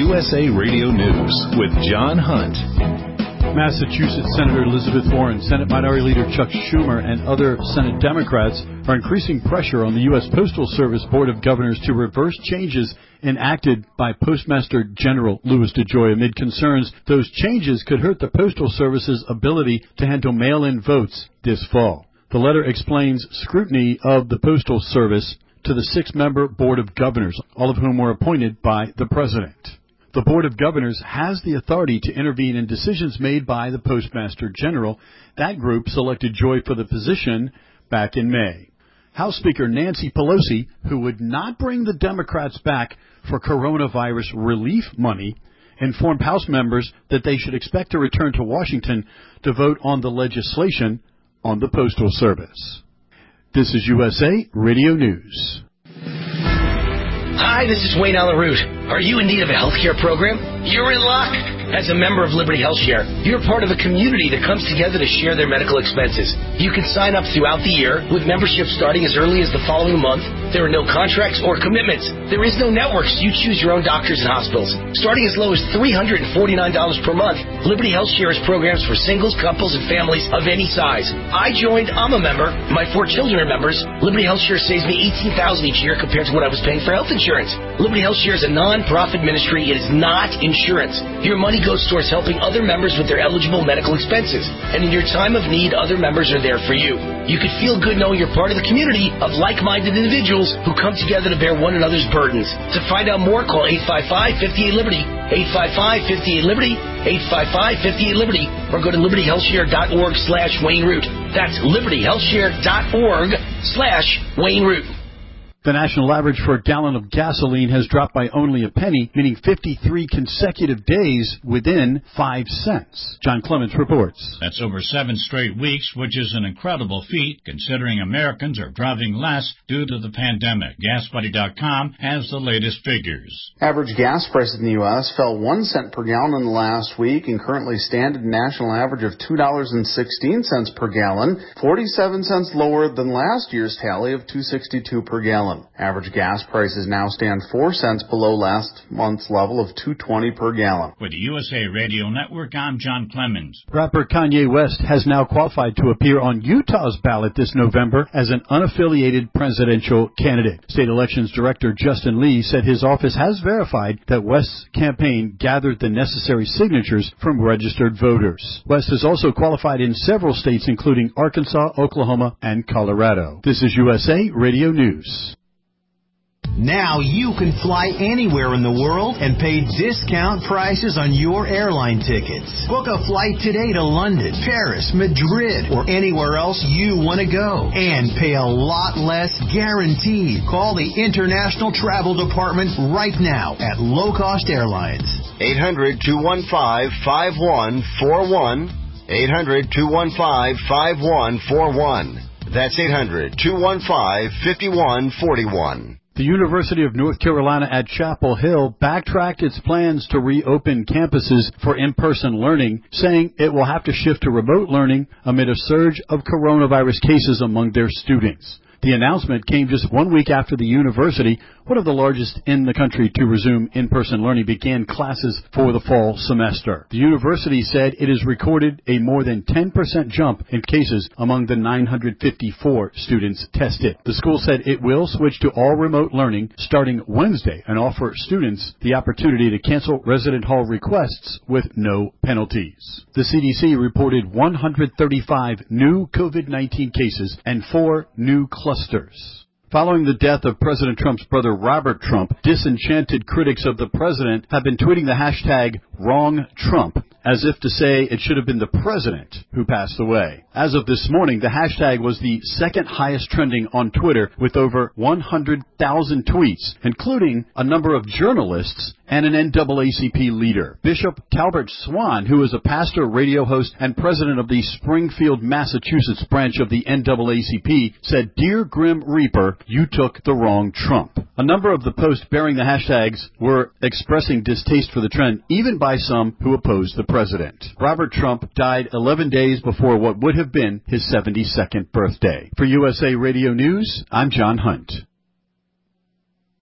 USA Radio News with John Hunt. Massachusetts Senator Elizabeth Warren, Senate Minority Leader Chuck Schumer, and other Senate Democrats are increasing pressure on the U.S. Postal Service Board of Governors to reverse changes enacted by Postmaster General Louis DeJoy amid concerns those changes could hurt the Postal Service's ability to handle mail-in votes this fall. The letter explains scrutiny of the Postal Service to the 6-member Board of Governors, all of whom were appointed by the President. The Board of Governors has the authority to intervene in decisions made by the Postmaster General. That group selected Joy for the position back in May. House Speaker Nancy Pelosi, who would not bring the Democrats back for coronavirus relief money, informed House members that they should expect to return to Washington to vote on the legislation on the Postal Service. This is USA Radio News. Hi, this is Wayne Allen Root. Are you in need of a health care program? You're in luck. As a member of Liberty Health Share, you're part of a community that comes together to share their medical expenses. You can sign up throughout the year with membership starting as early as the following month. There are no contracts or commitments. There is no network, so you choose your own doctors and hospitals. Starting as low as $349 per month, Liberty Health Share has programs for singles, couples, and families of any size. I joined. I'm a member. My 4 children are members. Liberty Health Share saves me $18,000 each year compared to what I was paying for health insurance. Liberty Health Share is a non-profit ministry. It is not insurance. Your money goes towards helping other members with their eligible medical expenses. And in your time of need, other members are there for you. You can feel good knowing you're part of the community of like-minded individuals who come together to bear one another's burdens. To find out more, call 855-58-LIBERTY, 855-58-LIBERTY, 855-58-LIBERTY, or go to libertyhealthshare.org/Wayne Root. That's libertyhealthshare.org/Wayne Root. The national average for a gallon of gasoline has dropped by only a penny, meaning 53 consecutive days within 5 cents. John Clements reports. That's over 7 straight weeks, which is an incredible feat considering Americans are driving less due to the pandemic. GasBuddy.com has the latest figures. Average gas prices in the U.S. fell 1 cent per gallon in the last week and currently stand at a national average of $2.16 per gallon, 47 cents lower than last year's tally of $2.62 per gallon. Average gas prices now stand 4 cents below last month's level of $2.20 per gallon. For the USA Radio Network, I'm John Clemens. Rapper Kanye West has now qualified to appear on Utah's ballot this November as an unaffiliated presidential candidate. State Elections Director Justin Lee said his office has verified that West's campaign gathered the necessary signatures from registered voters. West has also qualified in several states, including Arkansas, Oklahoma, and Colorado. This is USA Radio News. Now you can fly anywhere in the world and pay discount prices on your airline tickets. Book a flight today to London, Paris, Madrid, or anywhere else you want to go. And pay a lot less guaranteed. Call the International Travel Department right now at Low Cost Airlines. 800-215-5141. 800-215-5141. That's 800-215-5141. The University of North Carolina at Chapel Hill backtracked its plans to reopen campuses for in-person learning, saying it will have to shift to remote learning amid a surge of coronavirus cases among their students. The announcement came just 1 week after the university, one of the largest in the country to resume in-person learning, began classes for the fall semester. The university said it has recorded a more than 10% jump in cases among the 954 students tested. The school said it will switch to all remote learning starting Wednesday and offer students the opportunity to cancel resident hall requests with no penalties. The CDC reported 135 new COVID-19 cases and 4 new clusters. Following the death of President Trump's brother Robert Trump, disenchanted critics of the president have been tweeting the hashtag #WrongTrump as if to say it should have been the president who passed away. As of this morning, the hashtag was the second highest trending on Twitter with over 100,000 tweets, including a number of journalists and an NAACP leader. Bishop Talbert Swan, who is a pastor, radio host, and president of the Springfield, Massachusetts branch of the NAACP, said, "Dear Grim Reaper, you took the wrong Trump." A number of the posts bearing the hashtags were expressing distaste for the trend, even by some who opposed the president. Robert Trump died 11 days before what would have been his 72nd birthday. For USA Radio News, I'm John Hunt.